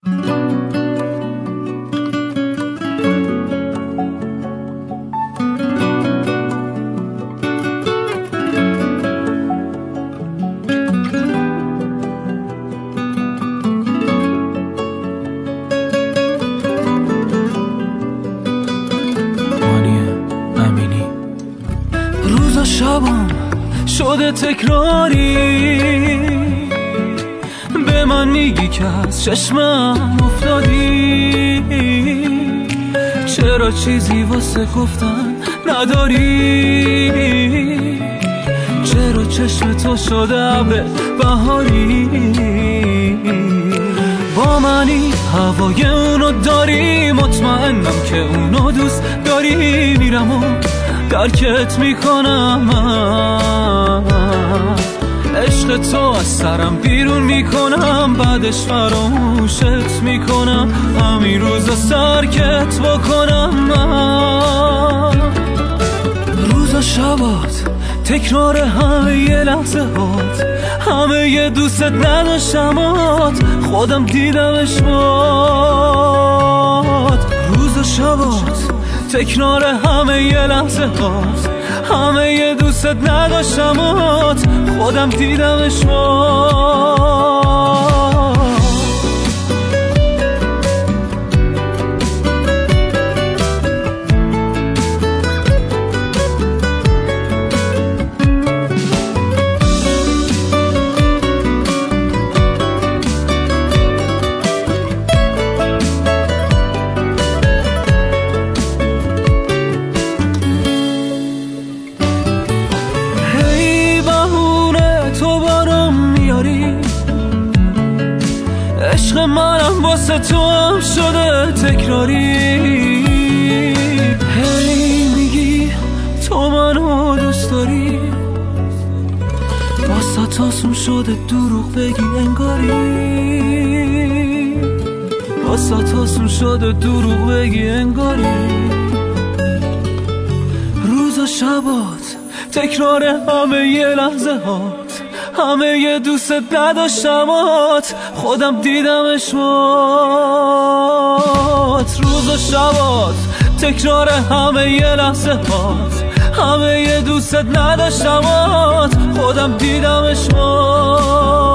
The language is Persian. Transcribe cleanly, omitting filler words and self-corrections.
شبم شده تکراری، به من میگی که از چشمم افتادی، چرا چیزی واسه گفتن نداری؟ چرا چشم تو شده ابر بهاری؟ با منی هوای اونو داری، مطمئنم که اونو دوست داری. میرم و درکت میکنم، عشق تو از سرم بیرون میکنم، بعدش فراموشت میکنم، همین روزا سرکت بکنم. روزا شبات تکرار همه یه لحظه هات، همه یه دوستت نداشتمات، خودم دیدمش باد. روزا شبات تکرار همه یه لحظه هات، همه یه دوستت نداشتمات، خودم دیدمش باد. عشق منم واسه تو هم شده تکراری، هی میگی تو منو دوست داری، واسه تاسون شده دروغ بگی انگاری، واسه تاسون شده دروغ بگی انگاری. روزا شبات تکرار همه یه لحظه هات، همه یه دوستت نداشتمات، خودم دیدمش بات. روز و شبات تکرار همه یه لحظه هات، همه یه دوستت نداشتمات، خودم دیدمش بات.